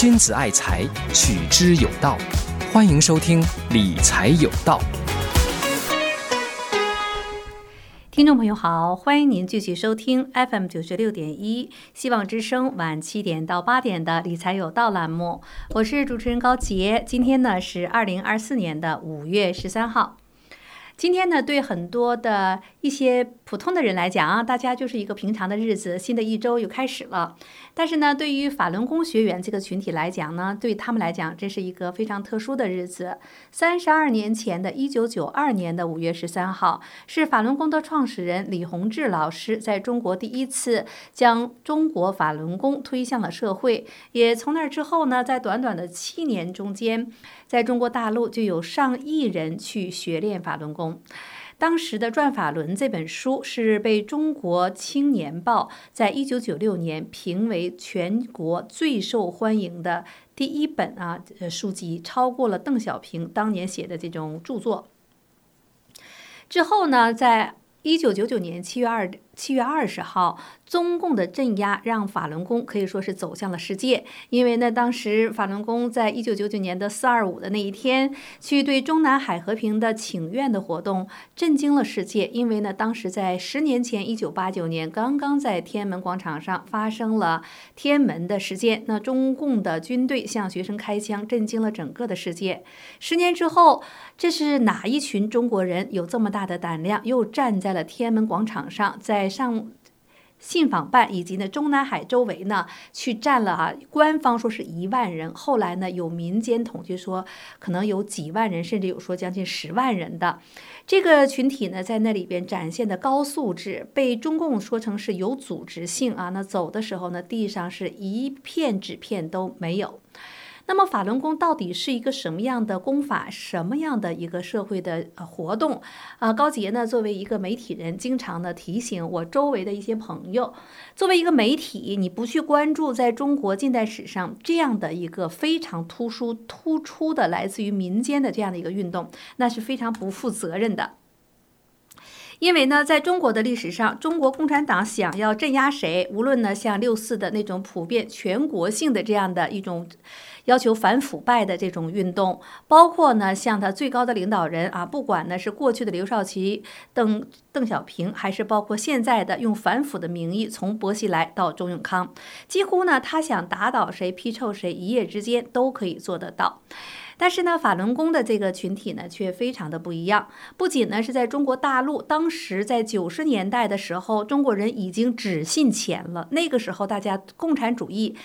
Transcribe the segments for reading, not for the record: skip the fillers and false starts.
君子爱财，取之有道。欢迎收听理财有道。 听众朋友好，欢迎您继续收听 FM 96.1希望之声晚7点到8点的理财有道栏目，我是主持人高杰。今天呢是2024年的5月13号。今天呢，对很多的一些普通的人来讲啊，大家就是一个平常的日子，新的一周又开始了。但是呢，对于法轮功学员这个群体来讲呢，对他们来讲，这是一个非常特殊的日子。32年前的1992年的5月13号，是法轮功的创始人李洪志老师在中国第一次将中国法轮功推向了社会。也从那之后呢，在短短的7年中间，在中国大陆就有上亿人去学练法轮功。当时的《转法轮》这本书是被中国青年报在1996年评为全国最受欢迎的第一本书籍，超过了邓小平当年写的这种著作。之后呢，在1999年7月20号，中共的镇压让法轮功可以说是走向了世界。因为呢，当时法轮功在1999年的4.25的那一天，去对中南海和平的请愿的活动，震惊了世界。因为呢，当时在10年前，1989年，刚刚在天安门广场上发生了天安门的事件。那中共的军队向学生开枪，震惊了整个的世界。10年之后，这是哪一群中国人有这么大的胆量，又站在了天安门广场上，在上信访办以及呢中南海周围呢去站了官方说是1万人，后来呢有民间统计说可能有几万人，甚至有说将近10万人的这个群体呢，在那里边展现的高素质，被中共说成是有组织性啊。那走的时候呢，地上是一片纸片都没有。那么法轮功到底是一个什么样的功法，什么样的一个社会的活动高杰呢作为一个媒体人，经常的提醒我周围的一些朋友，作为一个媒体，你不去关注在中国近代史上这样的一个非常突出的来自于民间的这样的一个运动，那是非常不负责任的。因为呢，在中国的历史上，中国共产党想要镇压谁，无论呢像6·4的那种普遍全国性的这样的一种要求反腐败的这种运动，包括呢像他最高的领导人不管呢是过去的刘少奇、邓小平，还是包括现在的用反腐的名义从薄熙来到周永康，几乎呢他想打倒谁、批臭谁，一夜之间都可以做得到。但是呢，法轮功的这个群体呢，却非常的不一样。不仅呢是在中国大陆，当时在90年代的时候，中国人已经只信钱了。那个时候，大家共产主义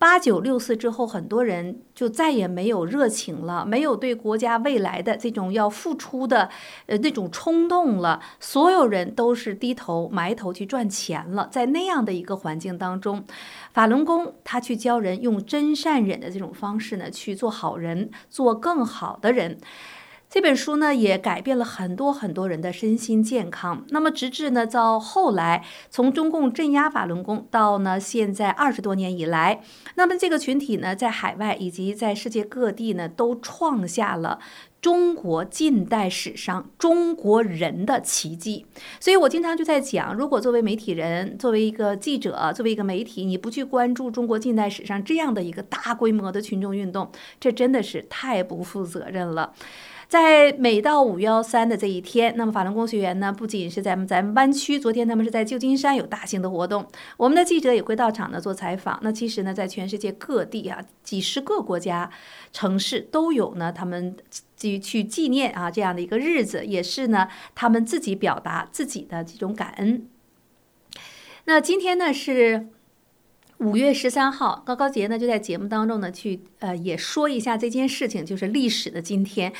8964之后，很多人就再也没有热情了，没有对国家未来的这种要付出的那种冲动了。所有人都是低头埋头去赚钱了。在那样的一个环境当中，法轮功他去教人用真善忍的这种方式呢，去做好人，做更好的人。这本书呢，也改变了很多人的身心健康。那么直至呢，到后来，从中共镇压法轮功到呢现在20多年以来，那么这个群体呢，在海外以及在世界各地呢，都创下了中国近代史上中国人的奇迹。所以我经常就在讲，如果作为媒体人，作为一个记者，作为一个媒体，你不去关注中国近代史上这样的一个大规模的群众运动，这真的是太不负责任了。在每到5·13的这一天，那么法轮功学员呢，不仅是在咱们湾区，昨天他们是在旧金山有大型的活动，我们的记者也会到场呢做采访。那其实呢，在全世界各地几十个国家城市都有呢，他们去纪念这样的一个日子，也是呢他们自己表达自己的这种感恩。那今天呢是5月13号，高杰呢就在节目当中呢去也说一下这件事情，就是历史的今天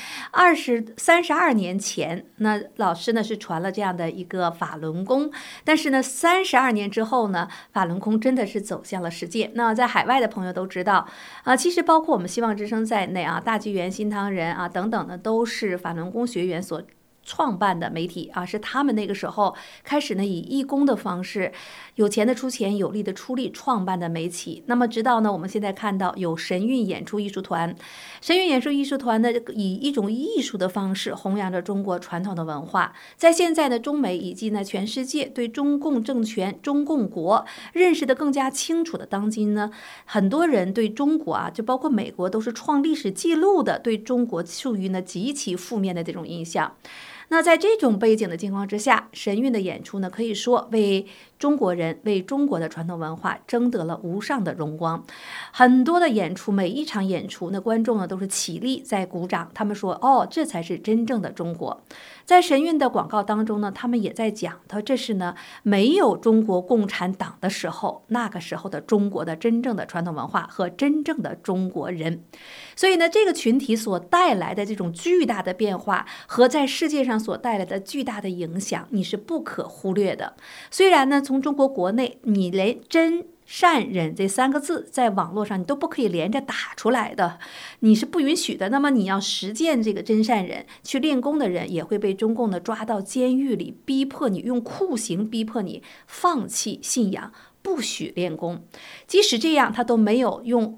32年前，那老师呢是传了这样的一个法轮功，但是呢32年之后呢，法轮功真的是走向了世界。那在海外的朋友都知道其实包括我们希望之声在内大纪元、新唐人等等呢，都是法轮功学员所创办的媒体啊，是他们那个时候开始呢以义工的方式，有钱的出钱，有力的出力创办的媒体。那么直到呢我们现在看到有神韵演出艺术团，神韵演出艺术团呢以一种艺术的方式弘扬着中国传统的文化。在现在的中美以及呢全世界对中共政权、中共国认识的更加清楚的当今呢，很多人对中国啊，就包括美国，都是创历史记录的，对中国处于呢极其负面的这种印象。那在这种背景的情况之下，神韵的演出呢，可以说为中国人、为中国的传统文化争得了无上的荣光。很多的演出，每一场演出，那观众呢都是起立在鼓掌，他们说：“哦，这才是真正的中国。”在神韵的广告当中呢，他们也在讲，这是呢没有中国共产党的时候，那个时候的中国的真正的传统文化和真正的中国人。所以呢，这个群体所带来的这种巨大的变化和在世界上所带来的巨大的影响，你是不可忽略的。虽然呢，从中国国内，你连真善忍这3个字在网络上你都不可以连着打出来的，你是不允许的。那么你要实践这个真善忍去练功的人，也会被中共的抓到监狱里，逼迫你用酷刑逼迫你放弃信仰，不许练功。即使这样，他都没有用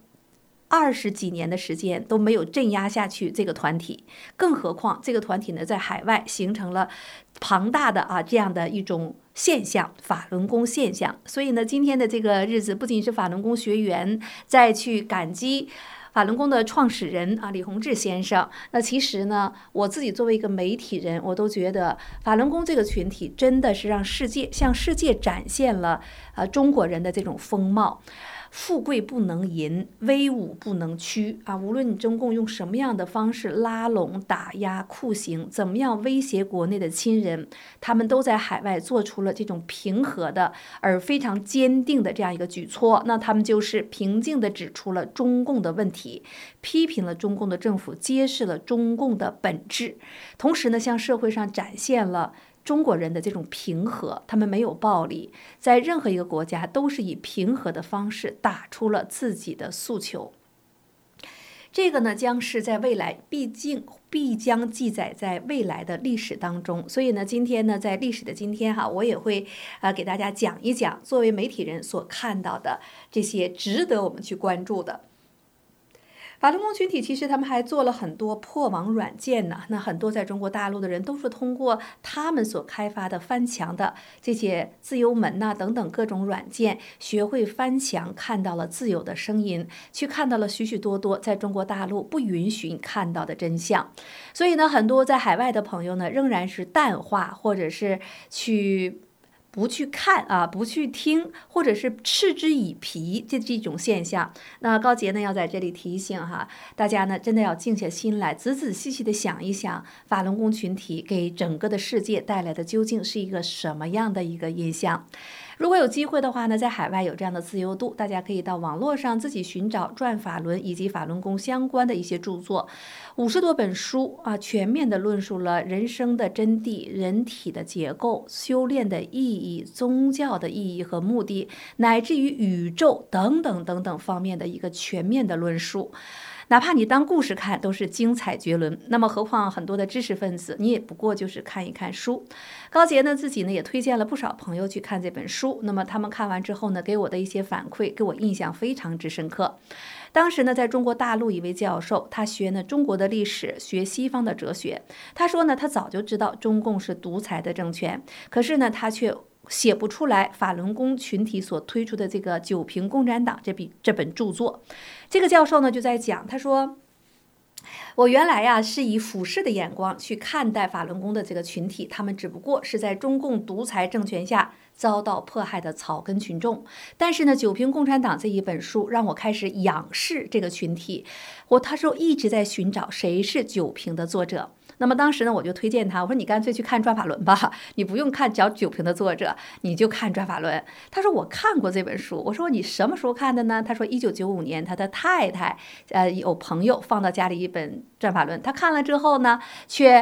20几年的时间都没有镇压下去这个团体，更何况这个团体呢，在海外形成了庞大的这样的一种现象，法轮功现象。所以呢，今天的这个日子，不仅是法轮功学员再去感激法轮功的创始人李洪志先生，那其实呢，我自己作为一个媒体人，我都觉得法轮功这个群体真的是向世界展现了中国人的这种风貌。富贵不能淫，威武不能屈无论你中共用什么样的方式拉拢、打压、酷刑，怎么样威胁国内的亲人，他们都在海外做出了这种平和的而非常坚定的这样一个举措。那他们就是平静地指出了中共的问题，批评了中共的政府，揭示了中共的本质，同时呢，向社会上展现了中国人的这种平和，他们没有暴力，在任何一个国家都是以平和的方式打出了自己的诉求。这个呢，将是在未来必将记载在未来的历史当中。所以呢，今天呢，在历史的今天我也会给大家讲一讲作为媒体人所看到的这些值得我们去关注的。法轮功群体其实他们还做了很多破网软件呢，那很多在中国大陆的人都是通过他们所开发的翻墙的这些自由门等等各种软件，学会翻墙，看到了自由的声音，去看到了许许多多在中国大陆不允许你看到的真相。所以呢，很多在海外的朋友呢，仍然是淡化或者是不去看不去听，或者是嗤之以鼻，这种现象。那高杰呢，要在这里提醒大家呢，真的要静下心来，仔仔细细的想一想，法轮功群体给整个的世界带来的究竟是一个什么样的一个印象。如果有机会的话呢，在海外有这样的自由度，大家可以到网络上自己寻找转法轮以及法轮功相关的一些著作，50多本书全面的论述了人生的真谛、人体的结构、修炼的意义、宗教的意义和目的，乃至于宇宙等等等等方面的一个全面的论述。哪怕你当故事看都是精彩绝伦，那么何况很多的知识分子，你也不过就是看一看书。高杰呢自己呢也推荐了不少朋友去看这本书，那么他们看完之后呢，给我的一些反馈给我印象非常之深刻。当时呢，在中国大陆一位教授，他学呢中国的历史，学西方的哲学。他说呢，他早就知道中共是独裁的政权，可是呢，他却写不出来法轮功群体所推出的这个《九评共产党》这本著作。这个教授呢就在讲，他说，我原来是以俯视的眼光去看待法轮功的这个群体，他们只不过是在中共独裁政权下遭到迫害的草根群众。但是呢，《九评共产党》这一本书让我开始仰视这个群体。他说一直在寻找谁是九评的作者。那么当时呢，我就推荐他，我说你干脆去看转法轮吧，你不用看找九评的作者，你就看转法轮。他说我看过这本书。我说你什么时候看的呢？他说1995年他的太太有朋友放到家里一本转法轮，他看了之后呢，却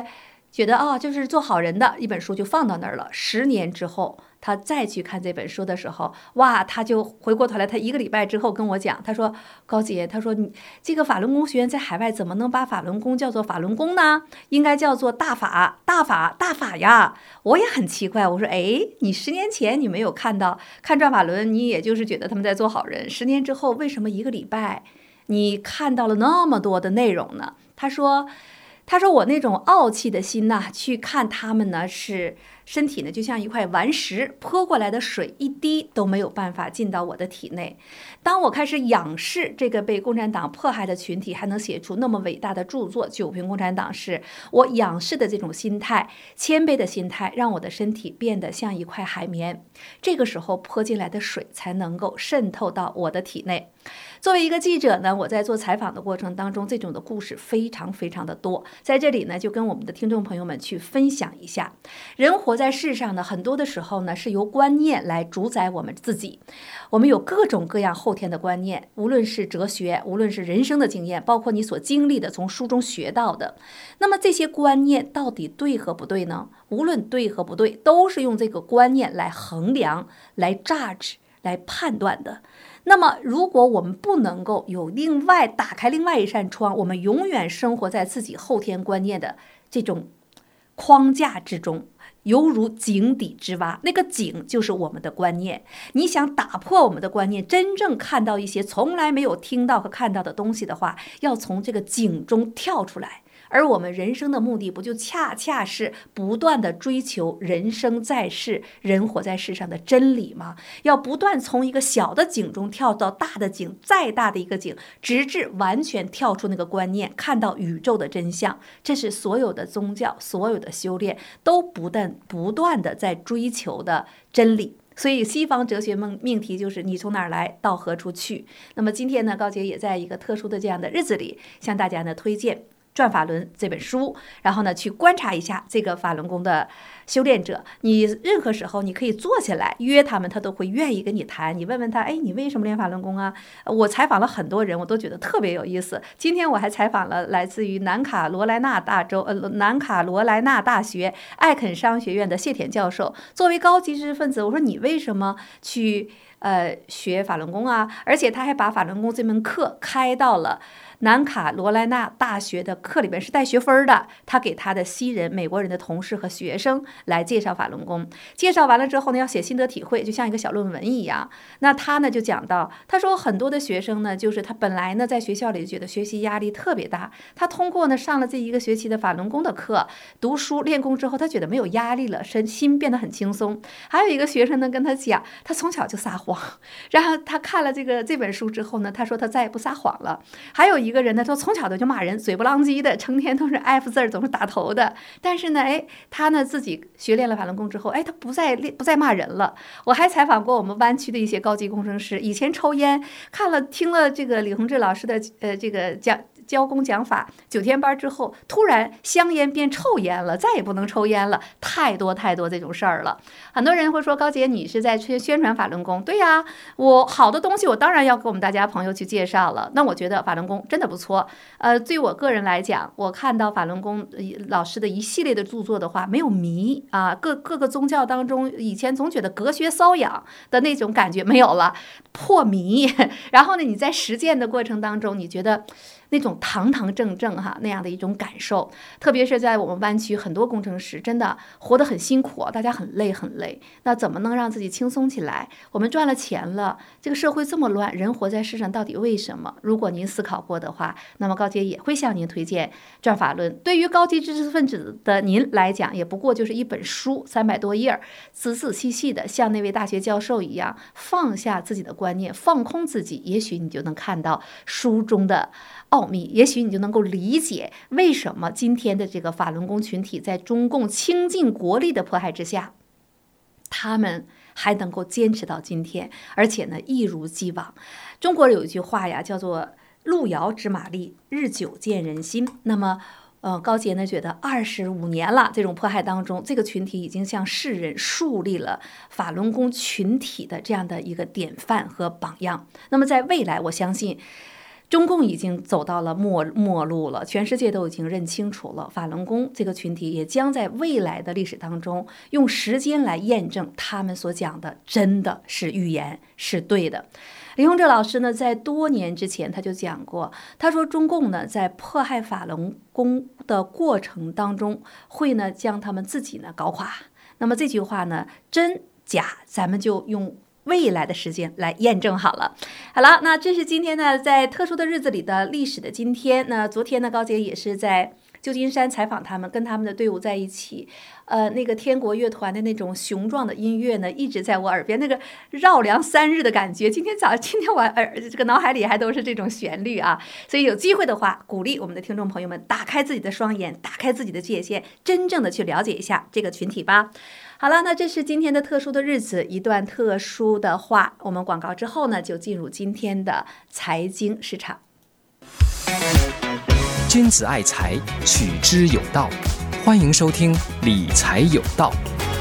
觉得就是做好人的一本书就放到那儿了。10年之后，他再去看这本书的时候，哇，他就回过头来，他1个礼拜之后跟我讲，他说：“高姐，他说你这个法轮功学院在海外怎么能把法轮功叫做法轮功呢？应该叫做大法呀！”我也很奇怪，我说：“哎，你10年前你没有看转法轮，你也就是觉得他们在做好人，10年之后为什么1个礼拜你看到了那么多的内容呢？”他说我那种傲气的心呐，去看他们呢，是身体呢就像一块顽石，泼过来的水一滴都没有办法进到我的体内。当我开始仰视这个被共产党迫害的群体，还能写出那么伟大的著作《九评共产党》时，我仰视的这种心态，谦卑的心态，让我的身体变得像一块海绵。这个时候泼进来的水才能够渗透到我的体内。作为一个记者呢，我在做采访的过程当中，这种的故事非常非常的多。在这里呢，就跟我们的听众朋友们去分享一下。人活在世上呢，很多的时候呢，是由观念来主宰我们自己。我们有各种各样后天的观念，无论是哲学，无论是人生的经验，包括你所经历的，从书中学到的。那么这些观念到底对和不对呢？无论对和不对，都是用这个观念来衡量、来 judge、来判断的。那么如果我们不能够打开另外一扇窗，我们永远生活在自己后天观念的这种框架之中，犹如井底之蛙，那个井就是我们的观念。你想打破我们的观念，真正看到一些从来没有听到和看到的东西的话，要从这个井中跳出来。而我们人生的目的不就恰恰是不断的追求人生在世，人活在世上的真理吗？要不断从一个小的井中跳到大的井，再大的一个井，直至完全跳出那个观念，看到宇宙的真相。这是所有的宗教，所有的修炼都不断的在追求的真理。所以西方哲学命题就是你从哪儿来到何处去。那么今天呢，高姐也在一个特殊的这样的日子里，向大家呢推荐转法轮这本书，然后呢去观察一下这个法轮功的修炼者。你任何时候你可以坐下来约他们，他都会愿意跟你谈。你问问他，哎，你为什么练法轮功啊？我采访了很多人，我都觉得特别有意思。今天我还采访了来自于南卡罗来纳大学艾肯商学院的谢田教授。作为高级知识分子，我说你为什么去学法轮功啊？而且他还把法轮功这门课开到了南卡罗来纳大学的课里边，是带学分的。他给他的西人、美国人的同事和学生来介绍法轮功。介绍完了之后呢，要写心得体会，就像一个小论文一样。那他呢就讲到，他说很多的学生呢，就是他本来呢在学校里觉得学习压力特别大，他通过呢上了这1个学期的法轮功的课，读书练功之后，他觉得没有压力了，心变得很轻松。还有一个学生呢跟他讲，他从小就撒谎，然后他看了这本书之后呢，他说他再也不撒谎了。还有一个人呢，他从小就骂人，嘴不浪叽的，成天都是 F 字总是打头的。但是呢，他呢自己学练了法轮功之后，他不再骂人了。我还采访过我们湾区的一些高级工程师，以前抽烟，听了这个李洪志老师的这个教功讲法9天班之后，突然香烟变臭烟了，再也不能抽烟了，太多这种事儿了。很多人会说，高姐你是在宣传法轮功。对呀，我好的东西我当然要给我们大家朋友去介绍了。那我觉得法轮功真的不错。对我个人来讲，我看到法轮功老师的一系列的著作的话，没有迷啊，各个宗教当中以前总觉得隔靴搔痒的那种感觉没有了，破迷。然后呢，你在实践的过程当中，你觉得那种堂堂正正那样的一种感受。特别是在我们湾区，很多工程师真的活得很辛苦，大家很累。那怎么能让自己轻松起来？我们赚了钱了，这个社会这么乱，人活在世上到底为什么？如果您思考过的话，那么高姐也会向您推荐转法轮。对于高级知识分子的您来讲，也不过就是一本书，300多页，仔仔细细的像那位大学教授一样，放下自己的观念，放空自己，也许你就能看到书中的奥秘，也许你就能够理解为什么今天的这个法轮功群体在中共倾尽国力的迫害之下，他们还能够坚持到今天，而且呢一如既往。中国有一句话呀，叫做路遥知马力，日久见人心。那么高杰呢觉得25年了，这种迫害当中，这个群体已经向世人树立了法轮功群体的这样的一个典范和榜样。那么在未来，我相信中共已经走到了末路了，全世界都已经认清楚了，法轮功这个群体也将在未来的历史当中用时间来验证他们所讲的真的是预言，是对的。李洪哲老师呢，在多年之前他就讲过，他说中共呢在迫害法轮功的过程当中，会呢将他们自己呢搞垮。那么这句话呢，真假咱们就用未来的时间来验证好了。好了，那这是今天呢在特殊的日子里的历史的今天。那昨天呢，高姐也是在旧金山采访他们，跟他们的队伍在一起。那个天国乐团的那种雄壮的音乐呢，一直在我耳边，那个绕梁3日的感觉。今天我这个脑海里还都是这种旋律啊。所以有机会的话，鼓励我们的听众朋友们打开自己的双眼，打开自己的界限，真正的去了解一下这个群体吧。好了，那这是今天的特殊的日子，一段特殊的话。我们广告之后呢，就进入今天的财经市场。 君子爱财，取之有道。欢迎收听理财有道。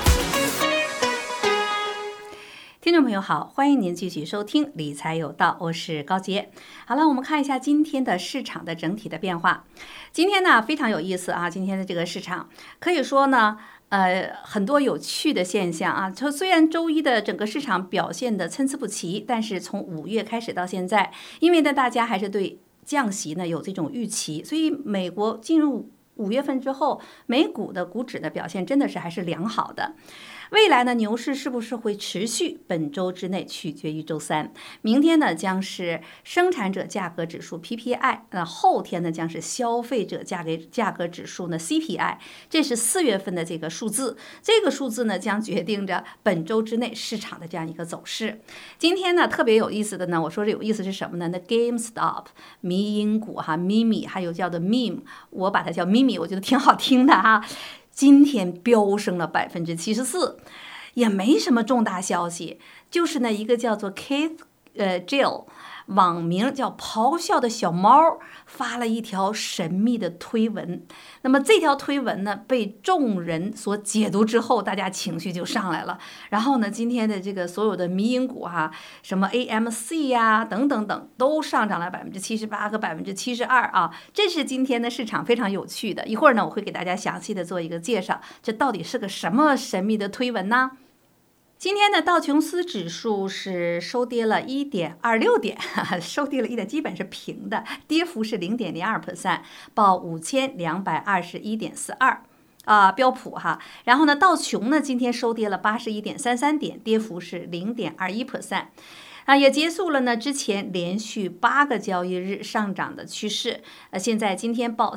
听众朋友好，欢迎您继续收听理财有道，我是高杰。好了，我们看一下今天的市场的整体的变化。今天呢非常有意思啊，今天的这个市场可以说呢很多有趣的现象啊。虽然周一的整个市场表现的参差不齐，但是从5月开始到现在，因为呢大家还是对降息呢有这种预期，所以美国进入5月份之后，美股的股指的表现真的是还是良好的。未来呢，牛市是不是会持续？本周之内取决于周三。明天呢将是生产者价格指数 PPI， 那后天呢将是消费者价格指数呢 CPI， 这是4月份的这个数字。这个数字呢将决定着本周之内市场的这样一个走势。今天呢特别有意思的呢，我说这有意思是什么呢？那 GameStop 迷因股哈，咪咪还有叫做 Meme， 我把它叫咪咪，我觉得挺好听的哈。今天飙升了74%，也没什么重大消息，就是呢一个叫做 Keith Jill， 网名叫咆哮的小猫发了一条神秘的推文。那么这条推文呢被众人所解读之后，大家情绪就上来了。然后呢今天的这个所有的迷因股哈，什么 AMC 呀等等等都上涨了78%和72%啊。这是今天的市场非常有趣的。一会儿呢我会给大家详细的做一个介绍，这到底是个什么神秘的推文呢？今天的道琼斯指数是收跌了1.26点，收跌了1点，基本是平的，跌幅是0.02%，报5221.42。标普哈，然后呢，道琼呢今天收跌了81.33点，跌幅是0.21%。也结束了呢之前连续8个交易日上涨的趋势。现在今天报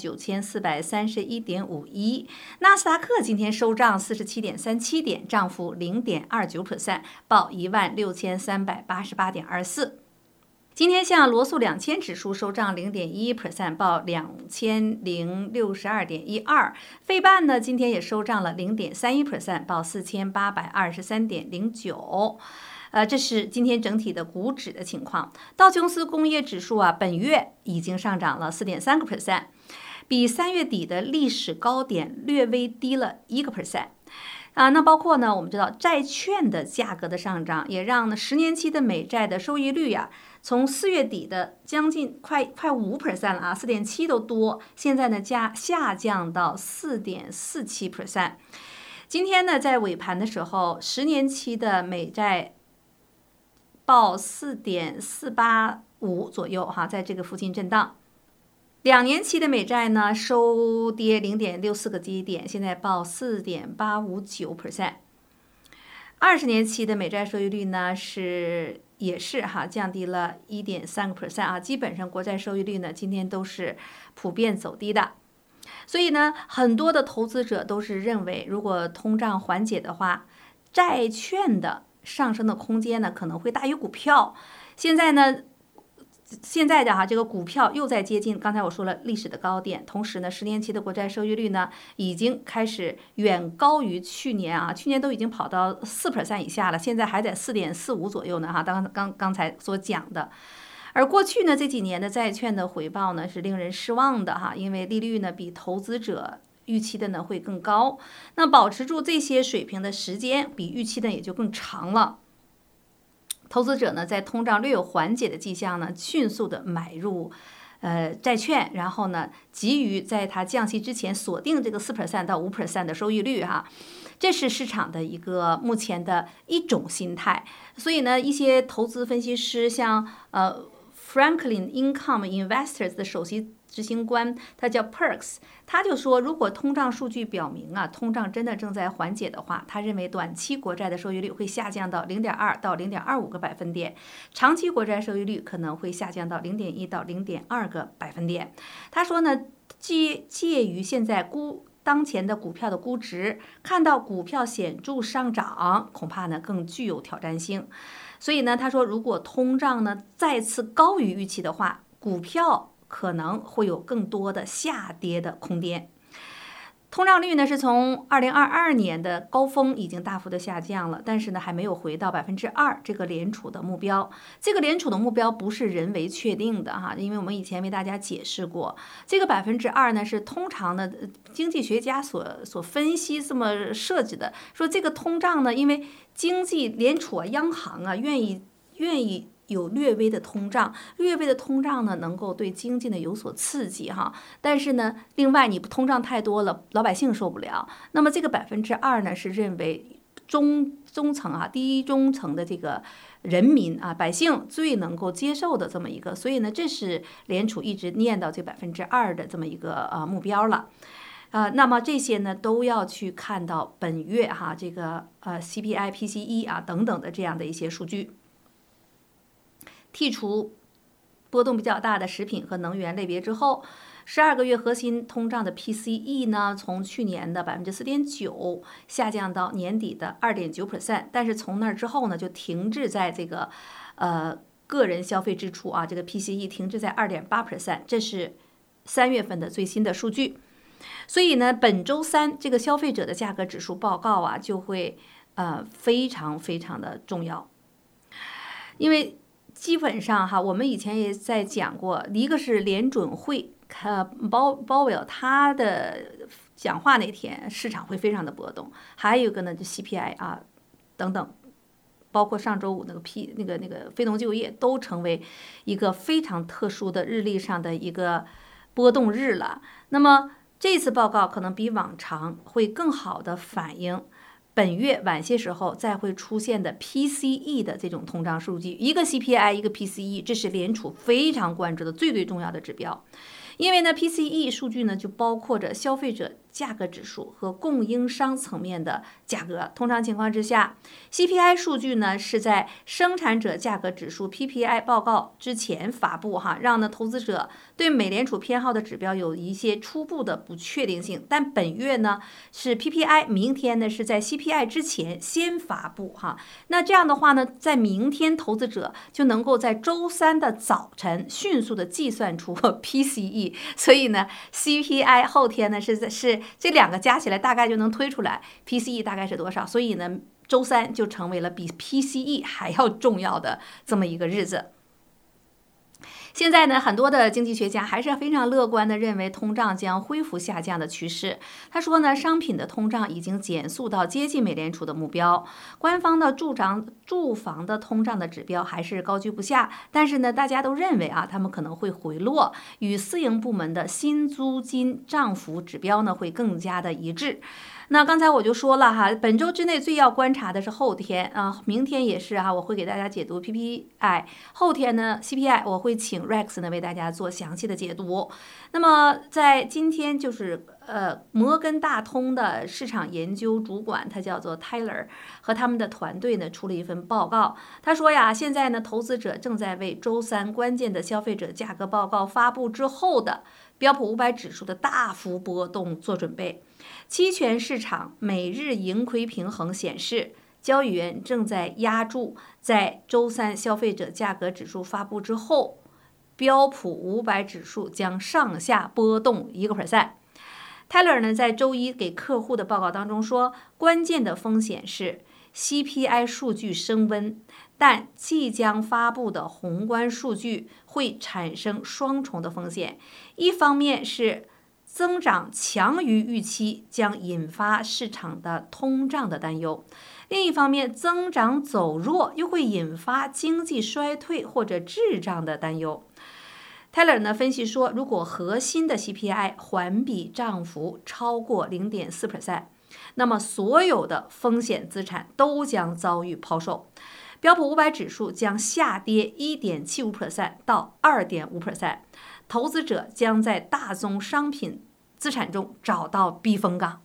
39431.51，纳斯达克今天收涨47.37点，涨幅0.29%，报16388.24。今天像罗素2000指数收涨0.11%，报2062.12，费半呢今天也收涨了0.31%，报4823.09。这是今天整体的股指的情况。道琼斯工业指数本月已经上涨了4.3%，比3月底的历史高点略微低了1%。那包括呢，我们知道债券的价格的上涨，也让呢10年期的美债的收益率从4月底的将近快5%了4.7%都多，现在呢下降到4.47%。今天呢，在尾盘的时候，10年期的美债报4.485左右哈，在这个附近震荡。2年期的美债呢收跌0.64个基点，现在报4.859%。20年期的美债收益率呢也是降低了1.3%基本上国债收益率呢今天都是普遍走低的。所以呢，很多的投资者都是认为，如果通胀缓解的话，债券的上升的空间呢可能会大于股票。现在的这个股票又在接近刚才我说了历史的高点，同时呢10年期的国债收益率呢已经开始远高于去年去年都已经跑到4% 以下了，现在还在4.45左右呢刚才所讲的。而过去呢这几年的债券的回报呢是令人失望的因为利率呢比投资者预期的呢会更高，那保持住这些水平的时间比预期的也就更长了。 投资者呢在通胀略有缓解的迹象呢，迅速的买入债券，然后呢急于在它降息之前锁定这个4% 到5% 的收益率哈。这是市场的一个目前的一种心态，所以呢，一些投资分析师像Franklin Income Investors 的首席执行官，他叫 Perks， 他就说，如果通胀数据表明啊，通胀真的正在缓解的话，他认为短期国债的收益率会下降到0.2到0.25个百分点，长期国债收益率可能会下降到0.1到0.2个百分点。他说呢，介于现在当前的股票的估值，看到股票显著上涨，恐怕呢更具有挑战性。所以呢，他说，如果通胀呢再次高于预期的话，股票可能会有更多的下跌的空间。通胀率呢是从2022年的高峰已经大幅的下降了，但是呢还没有回到2%这个联储的目标。这个联储的目标不是人为确定的哈，因为我们以前为大家解释过，这个2%呢是通常的经济学家所分析这么设置的，说这个通胀呢，因为经济联储啊、央行啊愿意有略微的通胀，略微的通胀呢，能够对经济呢有所刺激哈。但是呢，另外你通胀太多了，老百姓受不了。那么这个2%呢，是认为中层啊，低中层的这个人民啊，百姓最能够接受的这么一个，所以呢，这是联储一直念到这2%的这么一个目标了。那么这些呢都要去看到本月哈这个CPI、PCE 啊等等的这样的一些数据。剔除波动比较大的食品和能源类别之后，12个月核心通胀的 PCE 呢，从去年的4.9%下降到年底的2.9%，但是从那之后呢，就停滞在这个个人消费支出啊，这个 PCE 停滞在2.8%，这是3月份的最新的数据。所以呢，本周三这个消费者的价格指数报告啊，就会非常非常的重要，因为基本上哈，我们以前也在讲过，一个是联准会鲍威尔他的讲话那天市场会非常的波动，还有一个呢就 CPI 啊等等，包括上周五那个非农就业都成为一个非常特殊的日历上的一个波动日了。那么这次报告可能比往常会更好的反映本月晚些时候再会出现的 PCE 的这种通胀数据，一个 CPI， 一个 PCE， 这是联储非常关注的最重要的指标。因为呢 PCE 数据呢就包括着消费者价格指数和供应商层面的价格。通常情况之下 CPI 数据呢是在生产者价格指数 PPI 报告之前发布哈，让呢投资者对美联储偏好的指标有一些初步的不确定性。但本月呢是 PPI， 明天呢是在 CPI 之前先发布哈。那这样的话呢，在明天投资者就能够在周三的早晨迅速的计算出 PCE， 所以呢 CPI 后天呢是这两个加起来大概就能推出来 PCE 大概是多少，所以呢周三就成为了比 PCE 还要重要的这么一个日子。现在呢，很多的经济学家还是非常乐观的认为通胀将恢复下降的趋势。他说呢，商品的通胀已经减速到接近美联储的目标，官方的住房的通胀的指标还是高居不下，但是呢，大家都认为啊，他们可能会回落，与私营部门的新租金涨幅指标呢会更加的一致。那刚才我就说了哈，本周之内最要观察的是后天啊，明天也是哈，我会给大家解读 PPI， 后天呢 CPI 我会请 Rex 呢为大家做详细的解读。那么在今天就是摩根大通的市场研究主管，他叫做 Tyler， 和他们的团队呢出了一份报告。他说呀，现在呢投资者正在为周三关键的消费者价格报告发布之后的标普500指数的大幅波动做准备。期权市场每日盈亏平衡显示，交易员正在押注在周三消费者价格指数发布之后，标普500指数将上下波动1%。Taylor 呢在周一给客户的报告当中说，关键的风险是 CPI 数据升温，但即将发布的宏观数据会产生双重的风险，一方面是增长强于预期将引发市场的通胀的担忧， 另一方面，增长走弱又会引发经济衰退或者滞胀的担忧。Taylor 呢分析说，如果核心的 CPI 环比涨幅超过 0.4%， 那么所有的风险资产都将遭遇抛售，标普500指数将下跌 1.75% 到 2.5%， 投资者将在大宗商品资产中找到避风港。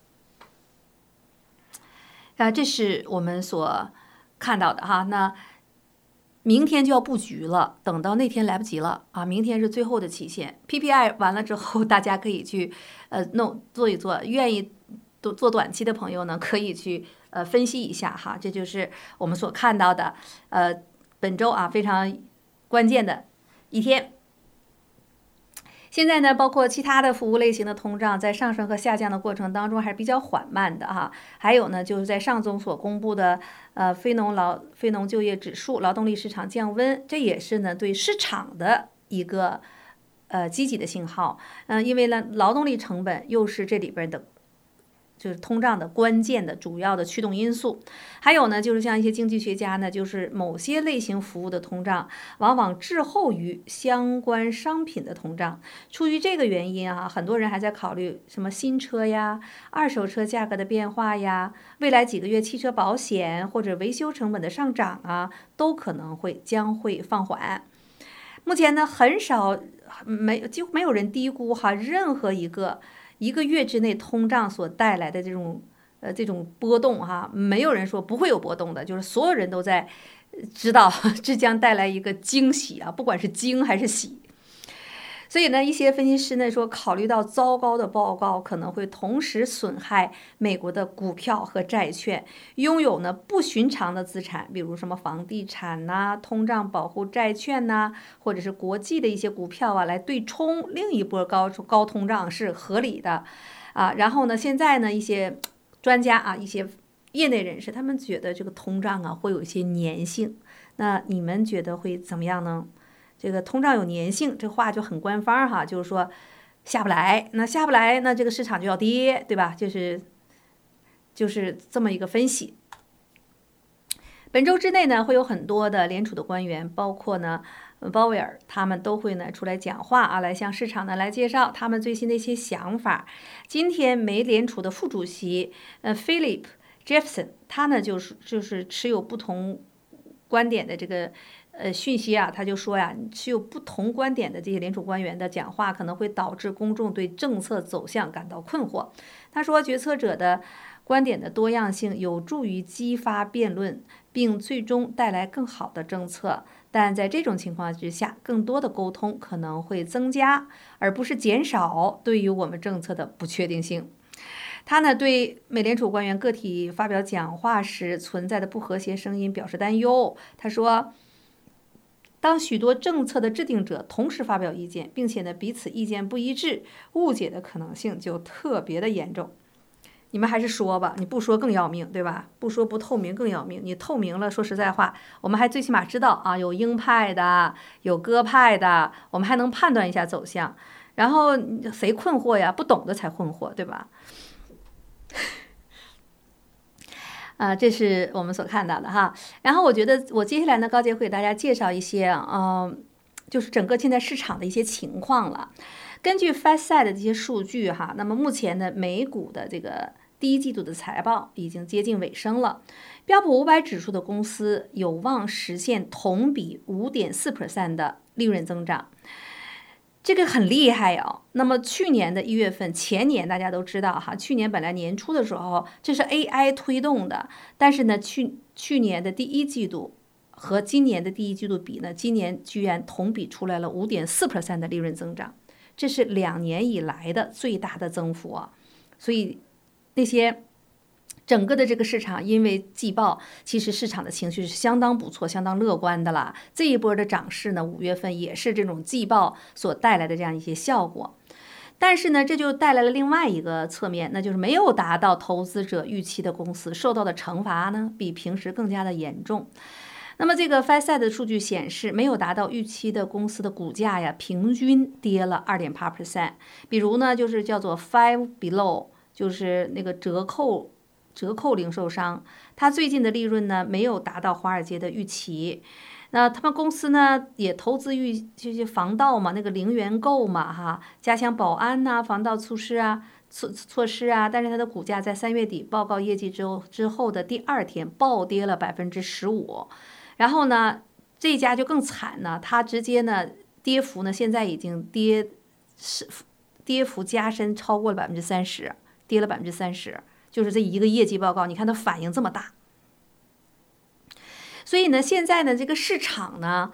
这是我们所看到的哈。那明天就要布局了，等到那天来不及了啊！明天是最后的期限 ，PPI 完了之后，大家可以去做一做，愿意做短期的朋友呢，可以去分析一下哈。这就是我们所看到的本周啊非常关键的一天。现在呢，包括其他的服务类型的通胀在上升和下降的过程当中还是比较缓慢的哈。还有呢，就是在上周所公布的非农就业指数、劳动力市场降温，这也是呢对市场的一个积极的信号。因为呢，劳动力成本又是这里边的。就是通胀的关键的主要的驱动因素。还有呢，就是像一些经济学家呢，就是某些类型服务的通胀往往滞后于相关商品的通胀。出于这个原因啊，很多人还在考虑什么新车呀、二手车价格的变化呀，未来几个月汽车保险或者维修成本的上涨啊，都可能将会放缓。目前呢，几乎没有人低估哈任何一个月之内通胀所带来的这种波动哈，没有人说不会有波动的，就是所有人都在知道这将带来一个惊喜啊，不管是惊还是喜。所以呢，一些分析师呢说，考虑到糟糕的报告可能会同时损害美国的股票和债券，拥有呢不寻常的资产，比如什么房地产呐、通胀保护债券呐，或者是国际的一些股票啊，来对冲另一波高通胀是合理的啊。然后呢，现在呢一些专家啊、一些业内人士，他们觉得这个通胀啊会有一些粘性，那你们觉得会怎么样呢？这个通胀有粘性，这话就很官方哈，就是说下不来，那下不来，那这个市场就要跌，对吧？就是这么一个分析。本周之内呢，会有很多的联储的官员，包括呢鲍威尔，他们都会呢出来讲话啊，来向市场呢来介绍他们最新的一些想法。今天美联储的副主席Philip Jefferson， 他呢就是持有不同观点的这个讯息啊，他就说呀，持有不同观点的这些联储官员的讲话可能会导致公众对政策走向感到困惑。他说，决策者的观点的多样性有助于激发辩论，并最终带来更好的政策。但在这种情况之下，更多的沟通可能会增加，而不是减少对于我们政策的不确定性。他呢对美联储官员个体发表讲话时存在的不和谐声音表示担忧。他说，当许多政策的制定者同时发表意见，并且呢彼此意见不一致，误解的可能性就特别的严重。你们还是说吧，你不说更要命，对吧？不说不透明更要命。你透明了，说实在话，我们还最起码知道啊，有鹰派的，有鸽派的，我们还能判断一下走向。然后谁困惑呀？不懂的才困惑，对吧？这是我们所看到的哈。然后我觉得我接下来呢，高杰会给大家介绍一些就是整个现在市场的一些情况了。根据 FactSet 的这些数据哈，那么目前呢，美股的这个第一季度的财报已经接近尾声了。标普500指数的公司有望实现同比 5.4% 的利润增长。这个很厉害哦。那么去年的1月份，前年大家都知道哈，去年本来年初的时候，这是 AI 推动的，但是呢，去年的第一季度和今年的第一季度比呢，今年居然同比出来了 5.4% 的利润增长，这是2年以来的最大的增幅啊。所以那些整个的这个市场，因为季报，其实市场的情绪是相当不错、相当乐观的啦。这一波的涨势呢，5月份也是这种季报所带来的这样一些效果。但是呢，这就带来了另外一个侧面，那就是没有达到投资者预期的公司受到的惩罚呢，比平时更加的严重。那么这个 FactSet 的数据显示，没有达到预期的公司的股价呀，平均跌了 2.8%。比如呢，就是叫做 Five Below， 就是那个折扣折扣零售商，它最近的利润呢没有达到华尔街的预期。那他们公司呢也投资于这些防盗嘛，那个零元购嘛哈，加强保安呐、防盗措施啊。措施啊，但是它的股价在3月底报告业绩之后的第2天暴跌了15%，然后呢，这家就更惨呢，它直接呢跌幅呢现在已经跌幅加深超过了30%，跌了30%，就是这一个业绩报告，你看它反应这么大，所以呢，现在呢这个市场呢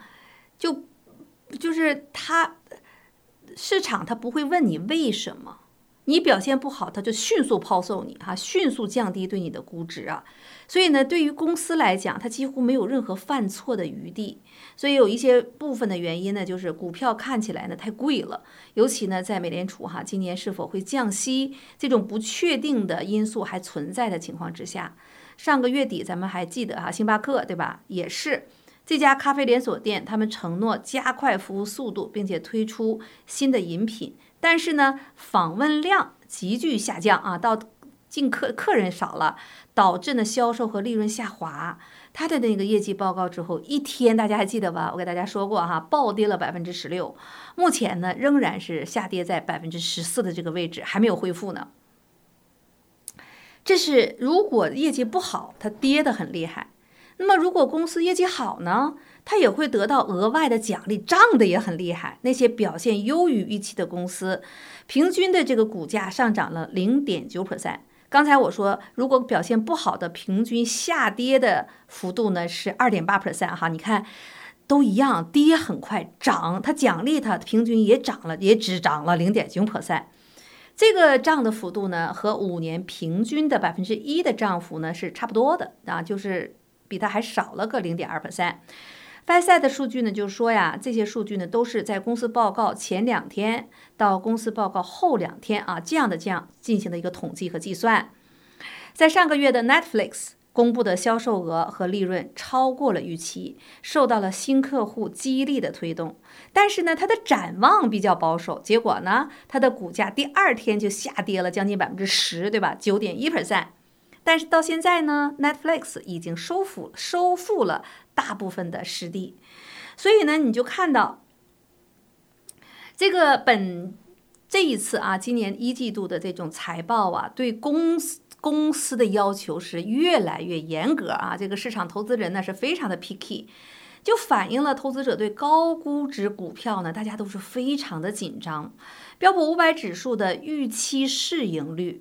就是市场它不会问你为什么。你表现不好，它就迅速抛售你哈，迅速降低对你的估值啊。所以呢，对于公司来讲，它几乎没有任何犯错的余地。所以有一些部分的原因呢，就是股票看起来呢太贵了，尤其呢在美联储今年是否会降息这种不确定的因素还存在的情况之下，上个月底咱们还记得星巴克对吧？也是。这家咖啡连锁店，他们承诺加快服务速度，并且推出新的饮品，但是呢，访问量急剧下降啊，到进客人少了，导致呢销售和利润下滑。他的那个业绩报告之后，一天大家还记得吧？我给大家说过暴跌了16%，目前呢仍然是下跌在14%的这个位置，还没有恢复呢。这是如果业绩不好，它跌得很厉害。那么如果公司业绩好呢，它也会得到额外的奖励，涨得也很厉害。那些表现优于预期的公司，平均的这个股价上涨了0.9%。刚才我说，如果表现不好的，平均下跌的幅度呢是2.8%哈。你看，都一样，跌很快，涨它奖励它平均也涨了，也只涨了0.9%。这个涨的幅度呢，和5年平均的1%的涨幅呢是差不多的啊，就是比它还少了个0.2%。FactSet 的数据呢，就是说呀，这些数据呢都是在公司报告前2天到公司报告后2天啊这样进行的一个统计和计算。在上个月的 Netflix 公布的销售额和利润超过了预期，受到了新客户激励的推动。但是呢，它的展望比较保守，结果呢，它的股价第2天就下跌了将近10%，对吧？9.1%。但是到现在呢 ，Netflix 已经收复了大部分的失地，所以呢，你就看到这个这一次今年1季度的这种财报对公司的要求是越来越严格这个市场投资人呢是非常的 picky， 就反映了投资者对高估值股票呢，大家都是非常的紧张。标普500指数的预期市盈率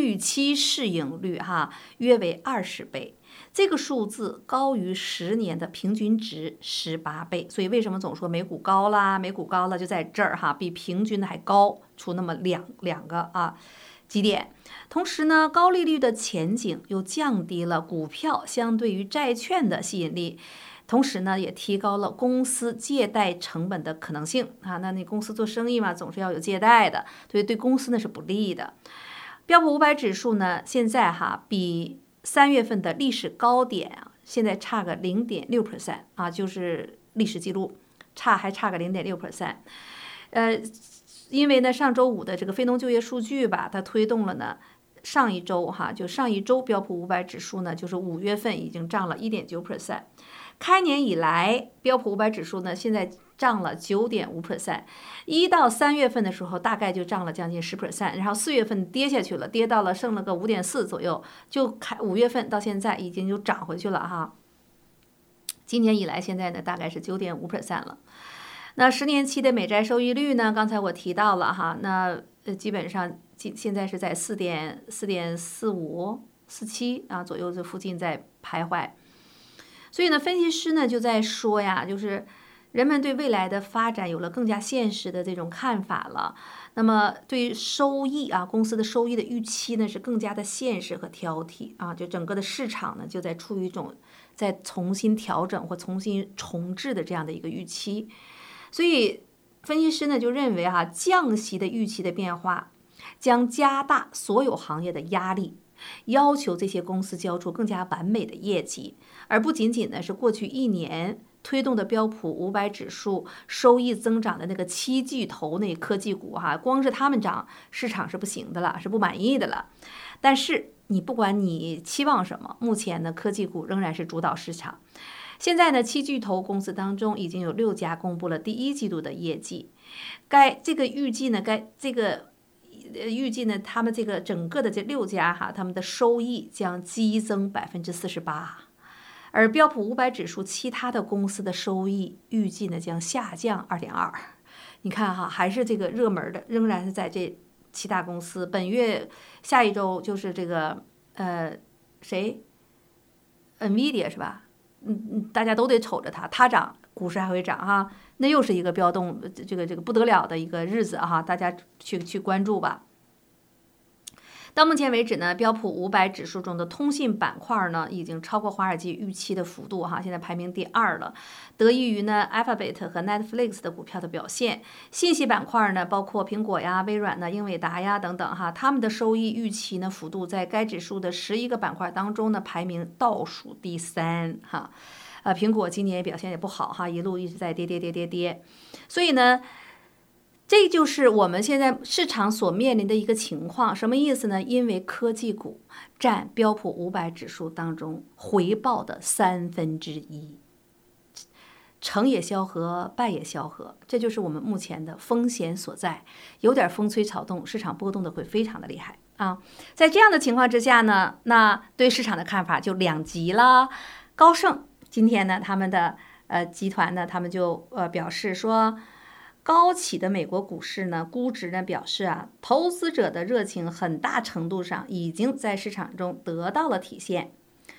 约为20倍，这个数字高于10年的平均值18倍。所以为什么总说美股高啦？美股高了就在这儿比平均的还高出那么两个基点。同时呢，高利率的前景又降低了股票相对于债券的吸引力。同时呢，也提高了公司借贷成本的可能性那你公司做生意嘛，总是要有借贷的，所以对公司呢是不利的。标普500指数呢，现在比3月份的历史高点现在差个0.6%就是历史记录还差个0.6%。因为呢上周5的这个非农就业数据吧，它推动了呢上一周标普500指数呢，就是5月份已经涨了1.9%。开年以来，标普500指数呢现在涨了9.5%， 1到3月份的时候大概就涨了将近10%，然后4月份跌下去了，跌到了剩了个5.4左右，就5月份到现在已经就涨回去了今年以来现在呢大概是9.5% 了。那10年期的美债收益率呢，刚才我提到了那基本上现在是在4.45、47左右这附近在徘徊。所以呢，分析师呢就在说呀，就是人们对未来的发展有了更加现实的这种看法了。那么对于收益公司的收益的预期呢是更加的现实和挑剔就整个的市场呢就在处于一种在重新调整或重新重置的这样的一个预期。所以分析师呢就认为降息的预期的变化将加大所有行业的压力，要求这些公司交出更加完美的业绩，而不仅仅呢是过去1年推动的标普500指数收益增长的那个7巨头那科技股光是他们涨，市场是不行的了，是不满意的了。但是你不管你期望什么，目前呢科技股仍然是主导市场。现在呢，7巨头公司当中已经有6家公布了第1季度的业绩，预计呢，他们这个整个的这6家他们的收益将激增48%，而标普500指数其他的公司的收益预计呢将下降2.2%。你看还是这个热门的仍然是在这7大公司。本月下一周就是这个NVIDIA 是吧？大家都得瞅着它涨，股市还会涨那又是一个飙动，这个不得了的一个日子大家去关注吧。到目前为止呢，标普500指数中的通信板块呢，已经超过华尔街预期的幅度现在排名第2了，得益于呢 Alphabet 和 Netflix 的股票的表现。信息板块呢，包括苹果呀、微软呢、英伟达呀等等他们的收益预期呢幅度在该指数的11个板块当中呢排名倒数第3苹果今年表现也不好一路一直在跌，所以呢。这就是我们现在市场所面临的一个情况，什么意思呢？因为科技股占标普500指数当中回报的1/3，成也萧何，败也萧何，这就是我们目前的风险所在。有点风吹草动，市场波动的会非常的厉害在这样的情况之下呢，那对市场的看法就两极了。高盛今天呢，他们的集团呢，他们就表示说。高企的美国股市呢，估值呢表示投资者的热情很大程度上已经在市场中得到了体现。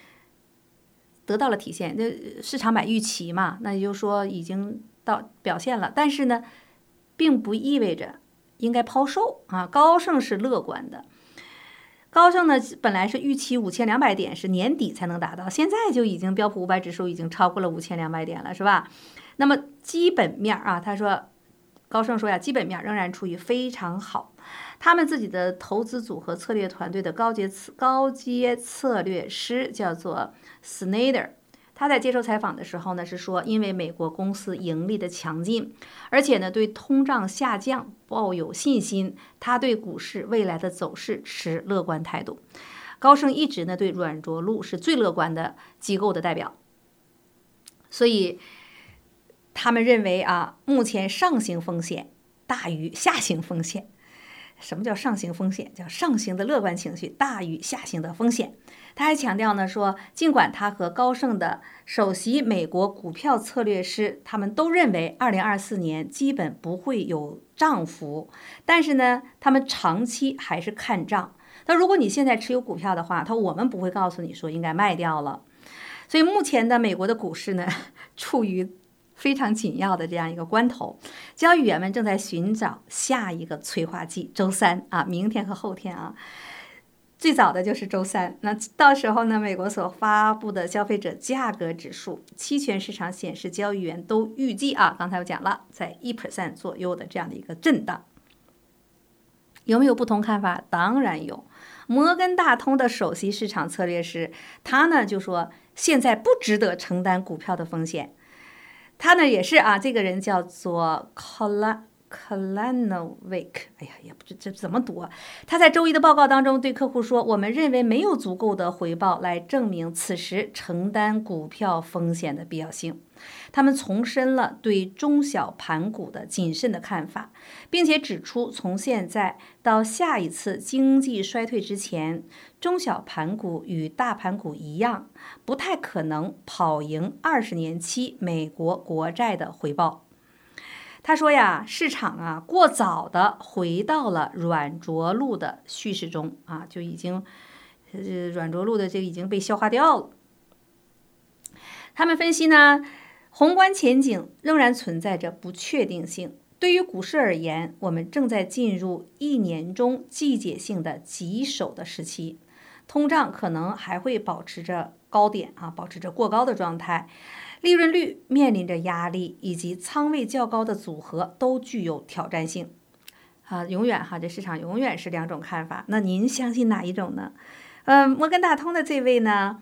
这市场买预期嘛，那也就是说已经表现了，但是呢，并不意味着应该抛售高盛是乐观的。高盛呢，本来是预期5200点是年底才能达到，现在就已经标普500指数已经超过了5200点了，是吧？那么基本面他说。高盛说基本面仍然处于非常好。他们自己的投资组合策略团队的高阶策略师叫做 Snyder， 他在接受采访的时候呢是说，因为美国公司盈利的强劲，而且呢对通胀下降抱有信心，他对股市未来的走势持乐观态度。高盛一直呢对软着陆是最乐观的机构的代表，所以。他们认为目前上行风险大于下行风险。什么叫上行风险？叫上行的乐观情绪大于下行的风险。他还强调呢说，尽管他和高盛的首席美国股票策略师他们都认为2024年基本不会有涨幅，但是呢，他们长期还是看涨。那如果你现在持有股票的话，我们不会告诉你说应该卖掉了。所以目前的美国的股市呢，处于非常紧要的这样一个关头，交易员们正在寻找下一个催化剂。周三明天和后天最早的就是周三。那到时候呢，美国所发布的消费者价格指数，期权市场显示交易员都预计刚才我讲了，在1% 左右的这样的一个震荡。有没有不同看法？当然有。摩根大通的首席市场策略师，他呢就说，现在不值得承担股票的风险。他呢也是这个人叫做 Kalanovic， 哎呀，也不知这怎么读他在周一的报告当中对客户说，我们认为没有足够的回报来证明此时承担股票风险的必要性。他们重申了对中小盘股的谨慎的看法，并且指出，从现在到下一次经济衰退之前，中小盘股与大盘股一样，不太可能跑赢20年期美国国债的回报。他说市场过早的回到了软着陆的叙事中就已经软着陆的这个已经被消化掉了。他们分析呢，宏观前景仍然存在着不确定性。对于股市而言，我们正在进入1年中季节性的棘手的时期，通胀可能还会保持着高点保持着过高的状态，利润率面临着压力，以及仓位较高的组合都具有挑战性永远这市场永远是2种看法。那您相信哪一种呢？摩根大通的这位呢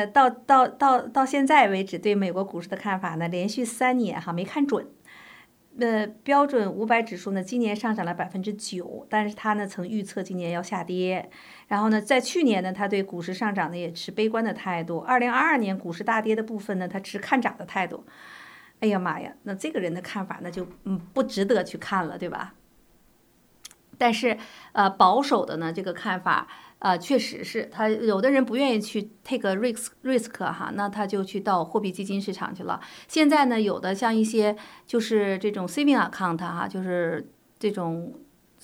到现在为止对美国股市的看法呢，连续3年没看准。 标准500指数呢，今年上涨了9%，但是它呢曾预测今年要下跌。然后呢，在去年呢，他对股市上涨呢也持悲观的态度。2022年股市大跌的部分呢，他持看涨的态度。哎呀妈呀，那这个人的看法呢就不值得去看了，对吧？但是保守的呢这个看法。确实是他有的人不愿意去 take a risk 哈，那他就去到货币基金市场去了。现在呢，有的像一些就是这种 saving account 哈，就是这种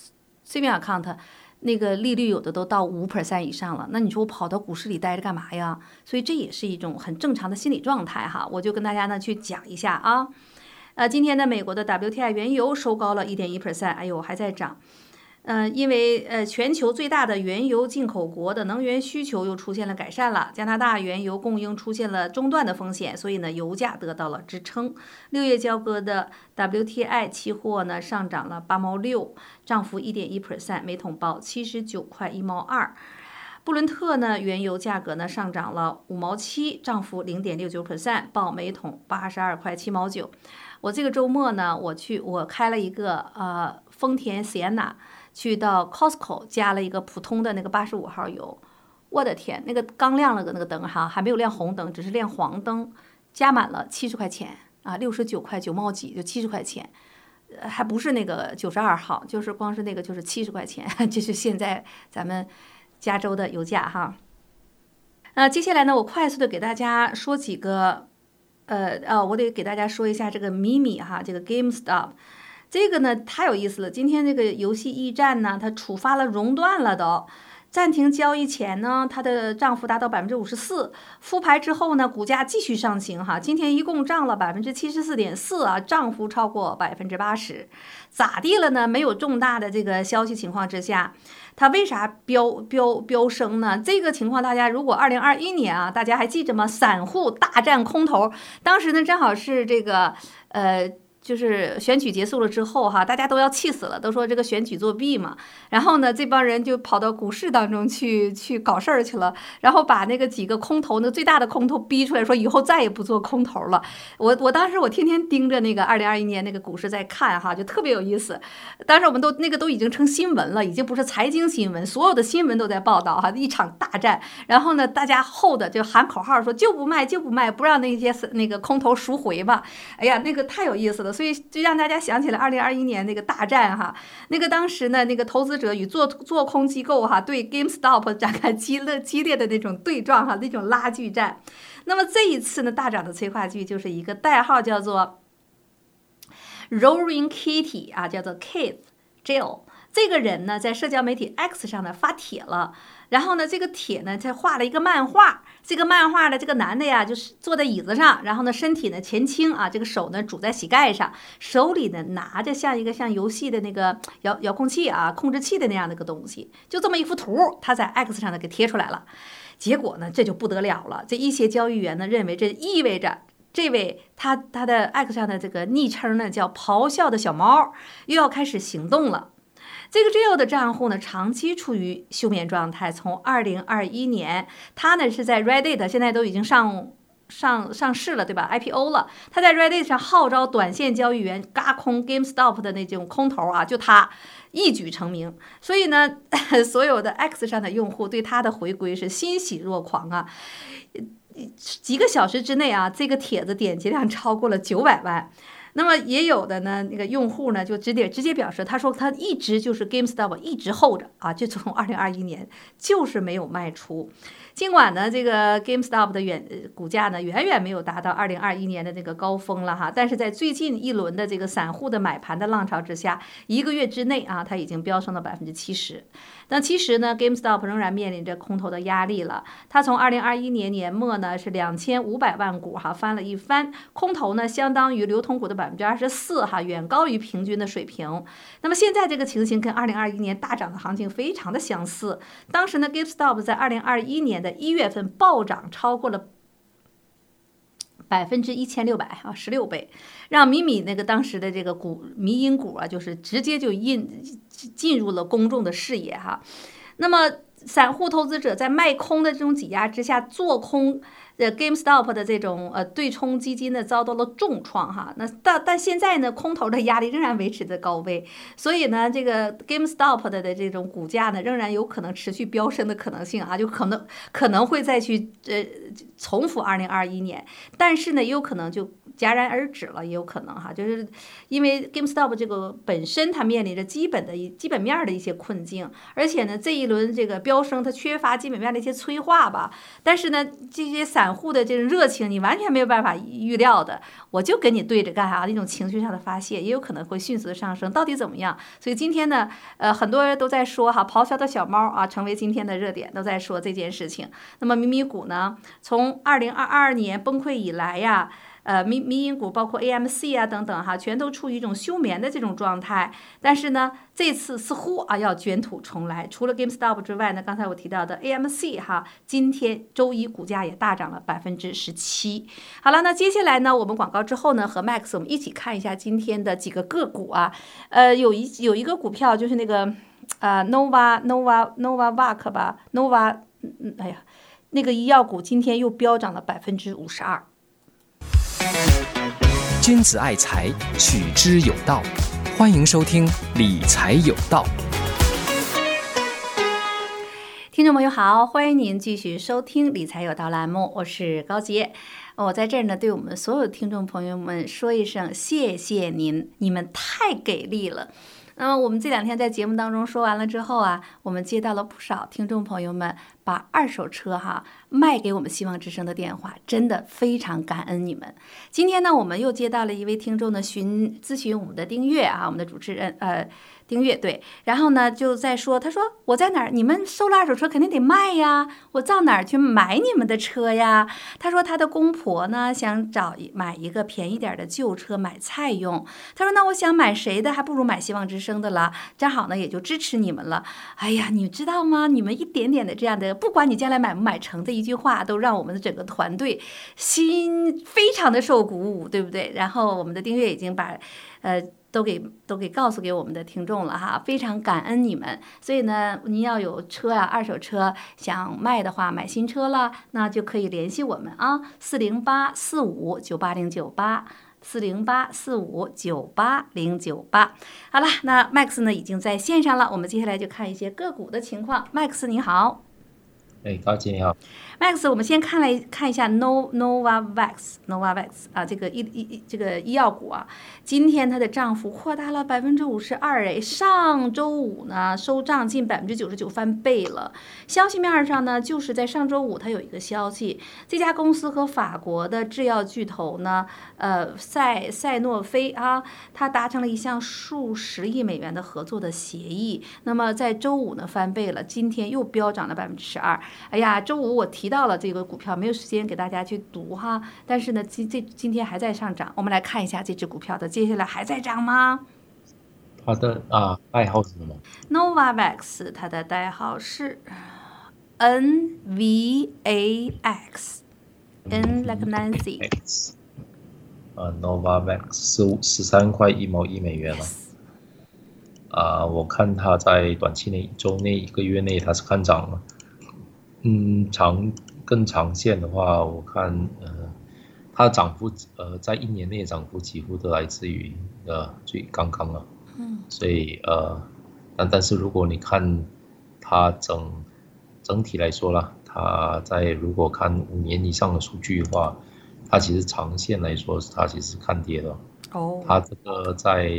saving account， 那个利率有的都到5% 以上了。那你说我跑到股市里待着干嘛呀？所以这也是一种很正常的心理状态哈。我就跟大家呢去讲一下啊。今天呢，美国的 WTI 原油收高了1.1%，哎呦还在涨。因为全球最大的原油进口国的能源需求又出现了改善了，加拿大原油供应出现了中断的风险，所以呢，油价得到了支撑。6月交割的 WTI 期货呢上涨了8毛6，涨幅1.1%，每桶报79块1毛2。布伦特呢原油价格呢上涨了5毛7，涨幅0.69%，报每桶82块7毛9。我这个周末呢，我开了一个丰田 Sienna。去到 Costco 加了一个普通的那个85号油，我的天，那个刚亮了个那个灯哈，还没有亮红灯，只是亮黄灯，加满了70块钱啊，69块9毛几就70块钱，还不是那个92号，就是光是那个就是70块钱，这是现在咱们加州的油价哈。接下来呢，我快速的给大家说几个，我得给大家说一下这个咪咪哈，这个 GameStop。这个呢太有意思了，今天这个游戏驿站呢，它触发了熔断了都，暂停交易前呢，它的涨幅达到54%，复牌之后呢，股价继续上行哈，今天一共涨了74.4%啊，涨幅超过80%。咋地了呢？没有重大的这个消息情况之下，它为啥飙升呢？这个情况大家如果2021年啊，大家还记着吗？散户大战空头，当时呢正好是这个就是选举结束了之后哈，大家都要气死了，都说这个选举作弊嘛。然后呢，这帮人就跑到股市当中去搞事儿去了，然后把那个几个空头，那最大的空头逼出来，说以后再也不做空头了。我当时我天天盯着那个2021年那个股市在看哈，就特别有意思。当时我们都已经成新闻了，已经不是财经新闻，所有的新闻都在报道哈，一场大战。然后呢，大家后的就喊口号说就不卖，不让那些那个空头赎回吧。哎呀，那个太有意思了。所以就让大家想起了2021年那个大战哈，那个当时呢，那个投资者与做空机构哈对 GameStop 展开激烈的那种对撞哈，那种拉锯战。那么这一次呢，大涨的催化剂就是一个代号叫做 Roaring Kitty 啊，叫做 Keith Jill。这个人呢，在社交媒体 X 上呢发帖了，然后呢，这个帖呢，他画了一个漫画。这个漫画的这个男的呀，就是坐在椅子上，然后呢，身体呢前倾啊，这个手呢拄在膝盖上，手里呢拿着像游戏的那个遥控器啊、控制器的那样的一个东西，就这么一幅图，他在 X 上呢给贴出来了。结果呢，这就不得了了，这一些交易员呢认为这意味着。这位他的 X 上的这个昵称呢叫咆哮的小猫，又要开始行动了。这个 Jill 的账户呢，长期处于休眠状态。从2021年，他呢是在 Reddit， 现在都已经上市了，对吧 ？IPO 了。他在 Reddit 上号召短线交易员轧空 GameStop 的那种空头啊，就他一举成名。所以呢，所有的 X 上的用户对他的回归是欣喜若狂啊。几个小时之内啊，这个帖子点击量超过了900万。那么也有的呢，那个用户呢就直接表示，他说他一直就是 GameStop 一直hold着啊，就从2021年就是没有卖出。尽管呢，这个 GameStop 的股价呢远远没有达到2021年的那个高峰了哈，但是在最近一轮的这个散户的买盘的浪潮之下，1个月之内啊，它已经飙升了70%。但其实呢 ，GameStop 仍然面临着空头的压力了。它从2021年年末呢是2500万股哈，翻了一番，空头呢相当于流通股的24%哈，远高于平均的水平。那么现在这个情形跟2021年大涨的行情非常的相似。当时呢 ，GameStop 在2021年的1月份暴涨超过了1600%啊，16倍，让咪咪那个当时的这个迷因股啊，就是直接就进入了公众的视野哈。那么散户投资者在卖空的这种挤压之下，做空 GameStop 的这种对冲基金呢遭到了重创哈。那但现在呢，空头的压力仍然维持在高位，所以呢，这个 GameStop 的这种股价呢，仍然有可能持续飙升的可能性啊，就可能会再去重复2021年，但是呢，也有可能就戛然而止了，也有可能哈，就是因为 GameStop 这个本身它面临着基本面的一些困境，而且呢，这一轮这个飙升它缺乏基本面的一些催化吧，但是呢，这些散户的这种热情你完全没有办法预料的，我就跟你对着干啊，那种情绪上的发泄也有可能会迅速的上升，到底怎么样？所以今天呢，很多人都在说哈，咆哮的小猫啊，成为今天的热点，都在说这件事情。那么迷你股呢，从2022年崩溃以来呀。民营股包括 AMC 啊等等哈，全都处于一种休眠的这种状态。但是呢，这次似乎啊要卷土重来。除了 GameStop 之外呢，刚才我提到的 AMC 哈，今天周一股价也大涨了17%。好了，那接下来呢，我们广告之后呢，和 Max 我们一起看一下今天的几个个股啊。有一个股票就是那个Novavax 吧 ，Nova，哎呀，那个医药股今天又飙涨了52%。 君子爱财，取之有道。欢迎收听理财有道。 听众朋友好，欢迎您继续收听理财有道栏目，我是高洁。我在这儿呢，对我们所有听众朋友们说一声谢谢您，你们太给力了。那么我们这2天在节目当中说完了之后啊，我们接到了不少听众朋友们把2手车哈卖给我们希望之声的电话，真的非常感恩你们。今天呢，我们又接到了一位听众的咨询我们的丁月啊，我们的主持人丁月对，然后呢就在说，他说我在哪儿？你们收了2手车肯定得卖呀，我到哪儿去买你们的车呀？他说他的公婆呢想买一个便宜点的旧车买菜用。他说那我想买谁的，还不如买希望之声的了，正好呢也就支持你们了。哎呀，你知道吗？你们一点点的这样的，不管你将来买不买成的一句话，都让我们的整个团队心非常的受鼓舞，对不对？然后我们的丁月已经把都给告诉给我们的听众了哈，非常感恩你们。所以呢，您要有车啊，2手车想卖的话，买新车了，那就可以联系我们啊，408459809840845980998。好了，那 Max 呢已经在线上了，我们接下来就看一些个股的情况。Max 你好。 高姐你好 ，Max， 我们先看一下 Novavax 啊，这个医药股啊，今天它的涨幅扩大了52%，哎，上周五呢收涨近99%，翻倍了。消息面上呢，就是在上周五它有一个消息，这家公司和法国的制药巨头呢，赛诺菲啊，它达成了一项数十亿美元的合作的协议。那么在周五呢翻倍了，今天又飙涨了12%。哎呀，周五我提到了这个股票，没有时间给大家去读哈，但是呢，今天还在上涨。我们来看一下这只股票的接下来还在涨吗？ 它的代号是什么 ？Novavax， 它的代号是 NVAX，N like Nancy。Novavax 是13块1毛1美元了。我看它在短期内、1周内、1个月内它是看涨了。更长线的话，我看它的涨幅在1年内涨幅几乎都来自于最刚刚了。所以但是如果你看它整体来说啦，它如果看5年以上的数据的话，它其实长线来说它其实是看跌的。它这个在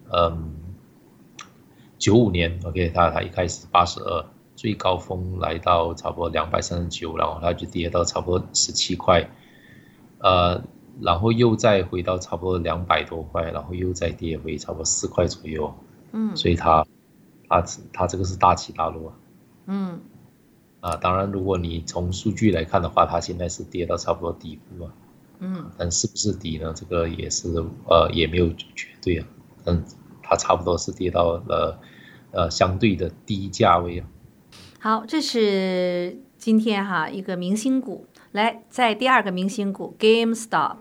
95年 ，OK， 它一开始82。最高峰来到差不多239，然后它就跌到差不多17块，然后又再回到差不多200多块，然后又再跌回差不多4块左右。所以它这个是大起大落。当然，如果你从数据来看的话，它现在是跌到差不多底部。但是不是底呢？这个也是也没有绝对啊。它差不多是跌到了相对的低价位啊。 好，这是今天哈一个明星股，来在第2个明星股 GameStop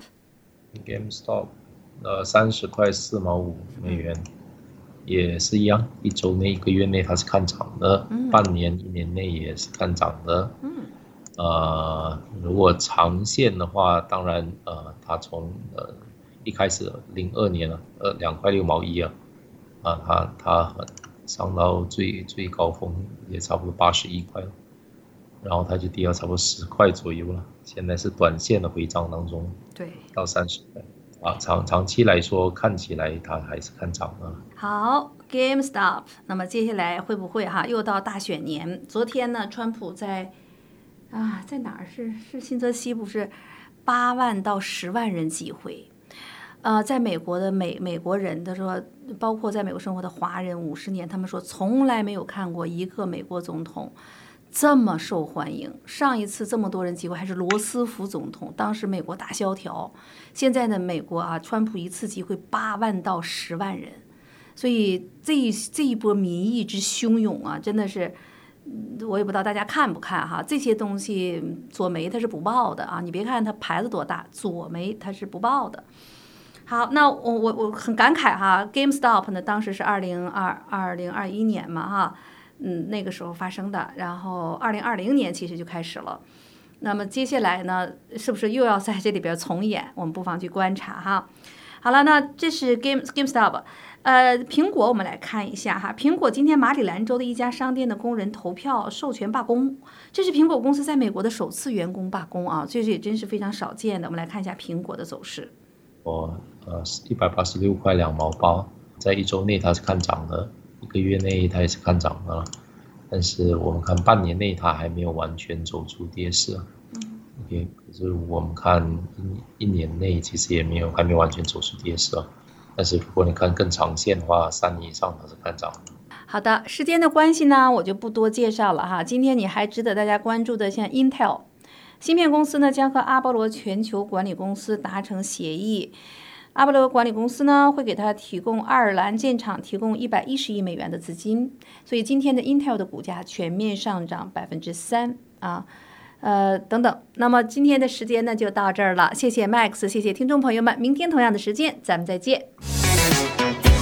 30块4毛5美元，也是一样，1周内、1个月内它是看涨的，半年、1年内也是看涨的。 如果长线的话，当然它从一开始02年了，2块6毛1它上到最高峰也差不多81块了，然后它就跌到差不多10块左右了，现在是短线的回涨当中， 对， 到30块长期来说看起来它还是看涨的。 好 ，GameStop， 那么接下来会不会又到大选年？昨天呢，川普在哪儿是新泽西，不是8万到10万人集会。在美国的美国人，他说，包括在美国生活的华人50年，他们说从来没有看过一个美国总统这么受欢迎。上一次这么多人集会还是罗斯福总统，当时美国大萧条。现在的美国川普一次集会8万到10万人，所以这一波民意之汹涌真的是。我也不知道大家看不看这些东西左媒它是不报的你别看它牌子多大，左媒它是不报的。好，那我很感慨GameStop 呢，当时是2021年嘛那个时候发生的，然后2020年其实就开始了。那么接下来呢，是不是又要在这里边重演？我们不妨去观察好了，那这是 GameStop。苹果我们来看一下苹果今天马里兰州的一家商店的工人投票授权罢工，这是苹果公司在美国的首次员工罢工这也真是非常少见的。我们来看一下苹果的走势。 186块2毛8，在1周内它是看涨的，1个月内它也是看涨的，但是我们看半年内它还没有完全走出跌势OK， 可是我们看一年内其实还没有完全走出跌势但是如果你看更长线的话，3年以上它是看涨的。 好的，时间的关系呢，我就不多介绍了今天你还值得大家关注的，像 Intel 芯片公司呢，将和阿波罗全球管理公司达成协议。阿波罗管理公司呢，会给他提供爱尔兰建厂提供110亿美元的资金。所以今天的 Intel 的股价全面上涨3%等等。那么今天的时间呢就到这儿了，谢谢 Max， 谢谢听众朋友们，明天同样的时间咱们再见。